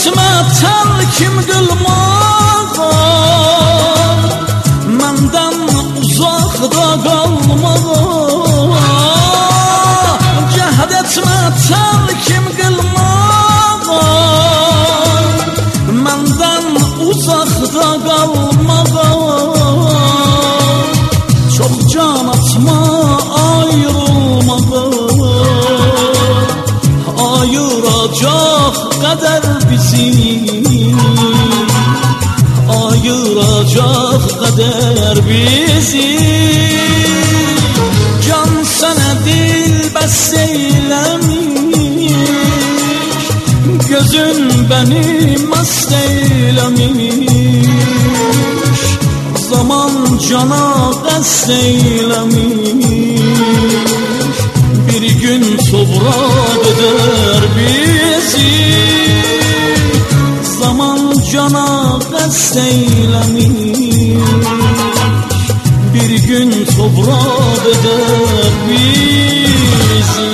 etmə tərkim qılmağa, məndən uzaqda qalmağa. Cəhd etmə tərkim qılmağa, məndən uzaqda qalmağa. Çox can atma ayrılmağa, ayıracaq qədər bizi, ayıracaq qədər bizi. Can sənə dilbəs eyləmiş, gözün bəni məst eyləmiş. Zaman cana qəsd eyləmiş, bir gün topraq eder bizi. Zaman cana qəsd eyləmiş, bir gün topraq eder bizi.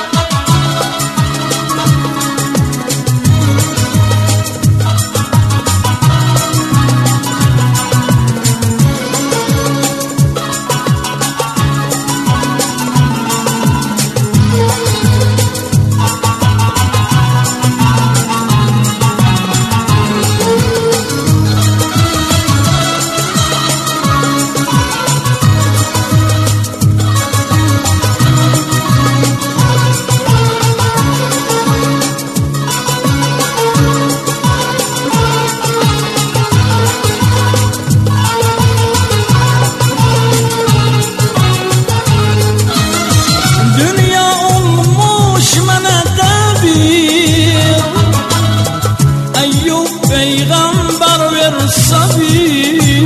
Peygamber ver sabir,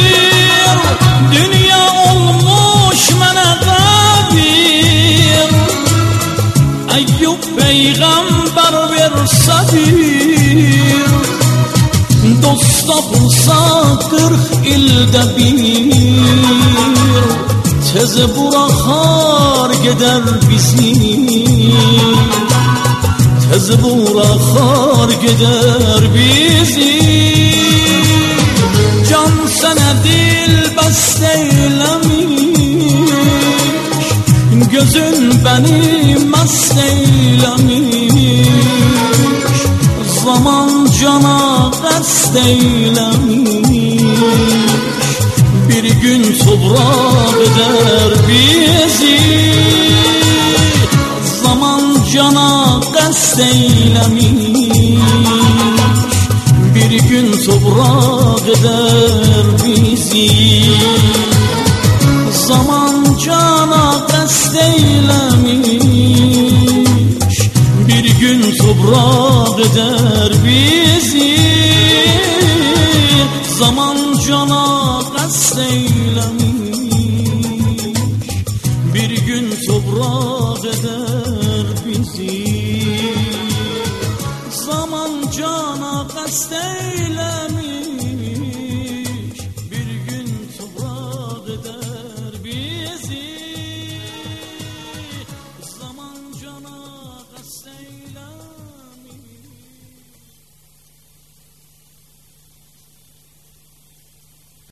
dünya olmuş mənə qəbir. Eyyub peygamber ver sabir, dost bulsa 40 ildə bir. Tez buraxar gedər bizi, tez buraxar gedər bizi. Can sənə dilbəst eyləmiş, gözün bəni məst eyləmiş. Zaman cana qəsd eyləmiş, bir gün topraq eder bizi. Zaman cana qəsd eyləmiş, bir gün topraq eder bizi. Zaman cana qəsd eyləmiş, bir gün topraq eder bizi. Zaman cana qəsd eyləmiş, bir gün topraq eder bizi. Zaman cana qəsd eyləmiş.